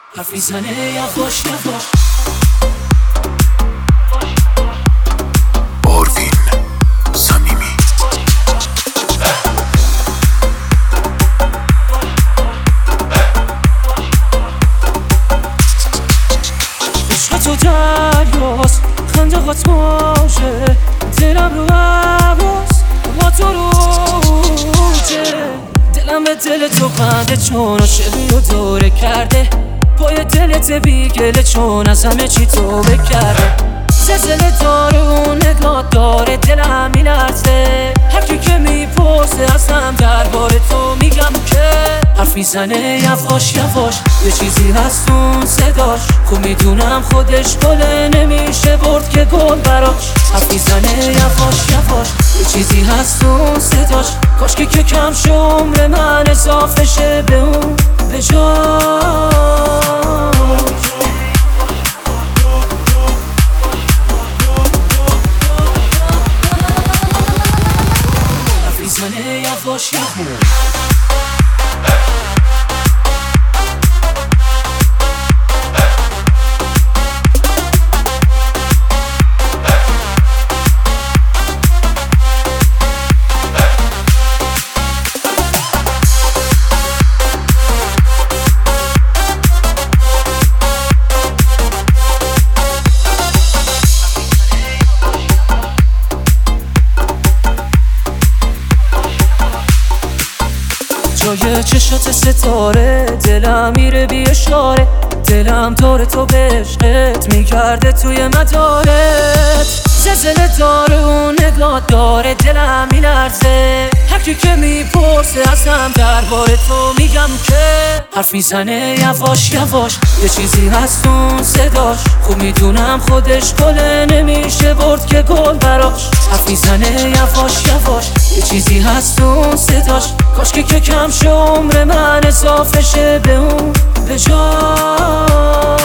حرف میزنه یواش یواش. آروین صمیمی عشق تو دریاست، خنده هات ماشه، دلم رو عباس با تو روجه. دلم به دل تو بنده چون عاشقی رو دوره کرده، پای دلت بیگله چون از همه چی تو بکرده. زلزله داره اون نگاه داره، دلم میلرزه هر کی که میپرسه ازم درباره تو میگم که حرف میزنه یواش یواش. یه چیزی هست اون صداش، خوب میدونم خودش گله نمیشه برد که گل براش. حرف میزنه یواش یواش. یه چیزی هست اون صداش، کاشکی که کم شه عمر من اضافه شه به اون به جاش. میزنه یواش یواش. جای چشات ستاره دلم میره بی اشاره، دلم داره تو به عشقت میگرده توی مدارت. زلزله داره اون نگاه داره، دلم میلرزه هر کی که میپرسه ازم درباره تو میگم که حرف میزنه یواش یواش. یه چیزی هست اون صداش، خوب میدونم خودش گله نمیشه برد که گل براش. حرف میزنه یواش یواش. یه چیزی هست اون صداش، کاشکی که کم شه عمر من اضافه شه به اون به جاش.